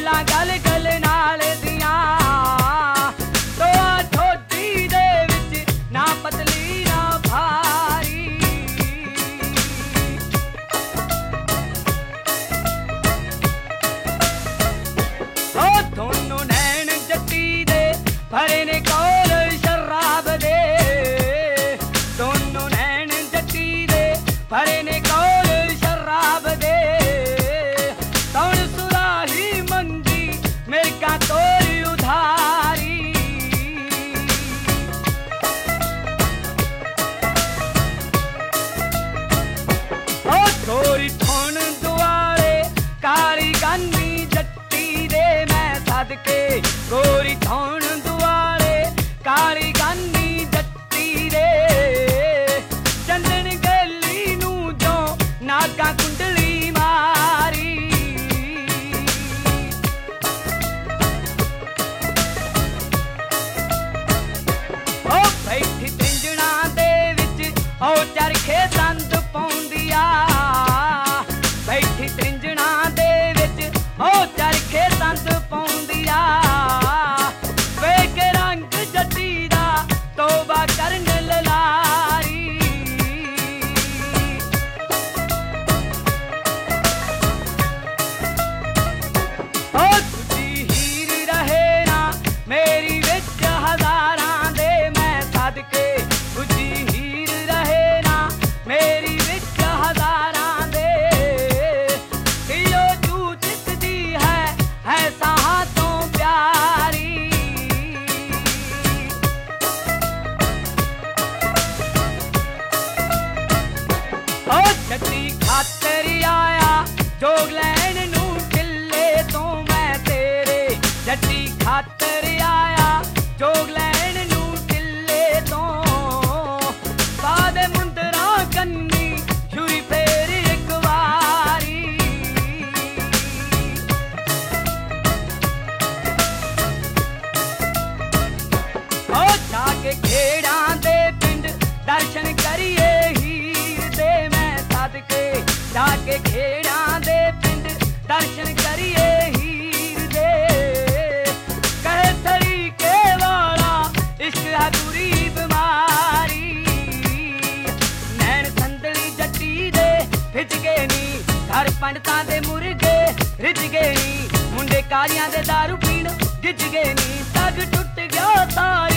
ਗੱਲਾਂ ਗਲ ਗਲ ਨਾਲ ਦੀਆਂ ਤੋ ਠੋਡੀ ਦੇ ਵਿੱਚ ਨਾ ਪਤਲੀ ਨਾ ਭਾਰੀ ਉਹ ਦੋਨੋਂ ਨੈਣ ਜੱਟੀ ਦੇ ਭਰੇ ਨੇ ਕੋਲ ਸ਼ਰਾਬ ਦੇ ਦੋਨੋਂ ਨੈਣ ਜੱਟੀ ਦੇ ਭਰੇ ਨੇ ਕੋਲ ਸ਼ਰਾਬ ਦੇ ਕੌਣ ਸੁਰਾਹੀ ਮੰਗੀ ਮਿਰਗਾ ਤੋਰ ਉਧਾਰੀ ਉਹ ਤੋਰੀ ਠੋਣ ਦੁਆਲੇ ਕਾਲੀ ਗਾਨੀ ਜੱਟੀ ਦੇ ਮੈਂ ਸਦਕੇ ਗੋਰੀ ਠੋਣ ਦੁਆਲੇ ਕਾਲੀ ਗਾਨੀ ਜੱਟੀ ਦੇ ਚੰਦਨ ਗਲੀ ਨੂੰ ਜੋ ਨਾਗਾ ਕੁੰਡਲੀ ਮਾਰੀ ਉਹ ਬੈਠੀ ਤਿੰਜਣਾ ਦੇ ਵਿੱਚ ਉਹ ਚਰਖੇ ਸੰਦ ਪਾਉਂਦੀ ਆ ਬੈਠੀ ਤਿੰਜਣਾ ਦੇ ਵਿੱਚ ਉਹ ਚਰਖੇ ਸੰਦ ਪਾਉਂਦੀ ਆ ਵੇਖ ਰੰਗ ਜੱਟੀ ਦਾ ਤੋਬਾ ਕਰਨ ਲਲਾਰੀ ਉਹ ਤੁਝੀ ਹੀਰ ਰਹੇ ਨਾ ਮੇਰੀ ਵਿੱਚ ਹਜ਼ਾਰਾਂ ਦੇ ਮੈਂ ਸਦਕੇ ਤੁਝੀ ਹੀਰ ਰਹੇ ਨਾ ਮੇਰੀ ਵਿੱਚ ਹਜ਼ਾਰਾਂ ਦੇ ਦਿਲੋਂ ਤੂੰ ਜਿੱਤਦੀ ਹੈ ਸਾਹਾਂ ਤੋਂ ਪਿਆਰੀ ਉਹ ਜੱਟੀ ਖਾਤਰ ਆਇਆ ਜੋਗ ਲੈਣ ਨੂੰ ਕਿੱਲੇ ਤੋਂ ਮੈਂ ਤੇਰੇ ਜੱਟੀ ਖਾਤਰ ਆਇਆ ਜੋਗ ਲੈਣ ਨੂੰ ਕਿੱਲੇ ਤੋਂ ਸਾਦੇ ਮੁੰਦਰਾਂ ਕੰਨੀ ਛੁਰੀ ਫੇਰ ਇੱਕ ਵਾਰੀ ਉਹ ਜਾ ਕੇ ਖੇੜਾਂ ਦੇ ਪਿੰਡ ਦਰਸ਼ਨ ਕਰੀਏ ਹੀਰ ਦੇ ਮੈਂ ਸਦਕੇ ਜਾ ਕੇ ਖੇੜਾਂ ਦੇ ਪਿੰਡ ਦਰਸ਼ਨ ਕਰੀਏ ਹੀਰ ਦੇ ਕਹੇ ਤਰੀਕੇ ਵਾਲਾ ਇਸ਼ਕ ਹੈ ਬੁਰੀ ਬਿਮਾਰੀ ਨੈਣ ਸੰਦਲੀ ਜੱਟੀ ਦੇ ਭਿੱਜ ਗਏ ਨੀ ਘਰ ਪੰਡਤਾਂ ਦੇ ਮੁਰਗੇ ਰਿੱਝ ਗਏ ਨੀ ਮੁੰਡੇ ਕਾਲੀਆਂ ਦੇ ਦਾਰੂ ਪੀਣ ਗਿੱਜ ਗਏ ਨੀ ਤਗ ਟੁੱਟ ਗਿਆ ਤਾਂ